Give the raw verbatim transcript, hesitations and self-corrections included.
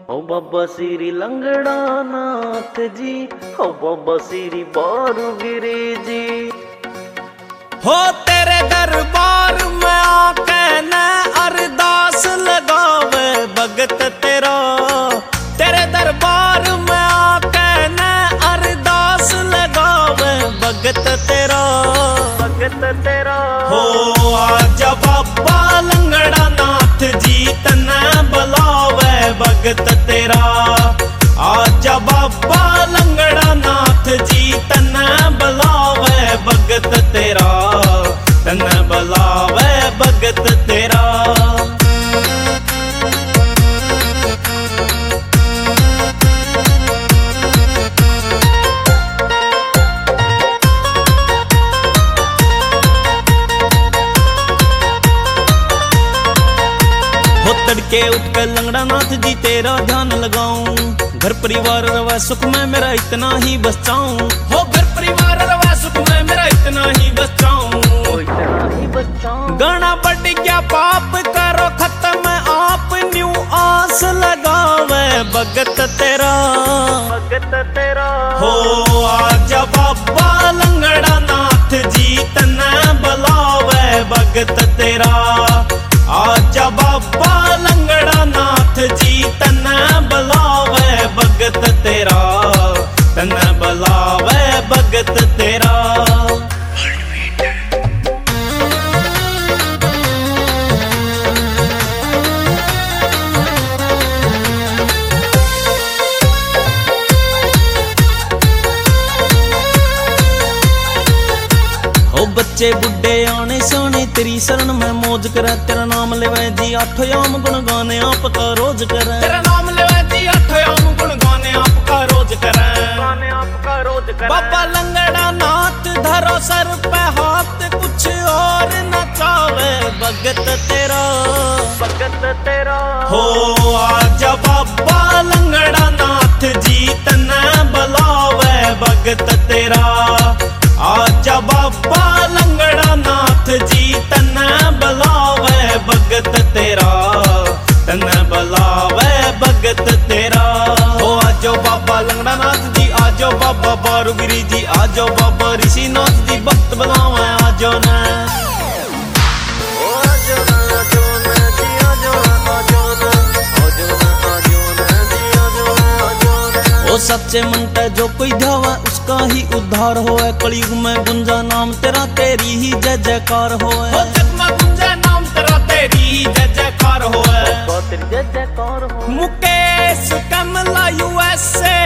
हो बाबा श्री लंगड़ा नाथ जी, हो बाबा श्री बारूगिरी जी। हो तेरे दरबार में आके न अरदास लगावे भगत तेरा, तेरे दरबार में आके न अरदास लगावे भगत तेरा, भगत तेरा। हो आजा बाबा लंगड़ा नाथ जी तने बुलावे भगत तेरा, आजा बाबा लंगड़ा नाथ जी तने बुलावे भगत तेरा, तने बुलावे भगत तेरा। तड़के उठ कर लंगड़ा नाथ जी तेरा ध्यान लगाऊं, घर परिवार रवा सुख में मेरा इतना ही बस चाऊं। हो घर परिवार रवा सुख में मेरा इतना ही बस चाऊं, इतना ही बस चाऊं। गणा बढ़ गया पाप करो खत्म आप न्यू आस लगावे भगत तेरा, भगत तेरा। हो आजा बाबा लंगड़ा नाथ जी तने बुलावे भगत तेरा, आजा बाबा लंगड़ा नाथ जी तने बुलावे भगत तेरा, तने बुलावे भगत तेरा। बच्चे बुढ़े आने सोने तेरी शरण में मौज करे, तेरा नाम लेवे जी आठो याम गुण गाने आपका रोज करे, तेरा नाम लेवे जी आठो याम गुण गाने आपका रोज करे, गाने आपका रोज करे। बाबा लंगड़ा नाथ धरो सर पे हाथ कुछ और न चावे भगत तेरा, भगत तेरा। हो आजा बाबा लंगड़ा नाथ जी तने बुलावे भगत तेरा, आजा बाबा लंगड़ा नाथ जी तने बुलावे भगत तेरा, तने बुलावे भगत तेरा। हो आजो बाबा लंगड़ा नाथ जी, आजो बाबा बारूगिरी जी, आजो बाबा ऋषि नाथ जी भक्त बुलावे आजो न। सच्चे मन पे जो कोई ध्यावा उसका ही उद्धार होए, कलयुग में गुंजा नाम तेरा तेरी ही जय जयकार होए, जग में गुंजा नाम तेरा तेरी ही जय जयकार होए, जय जयकार हो। मुकेश कमला यूएसए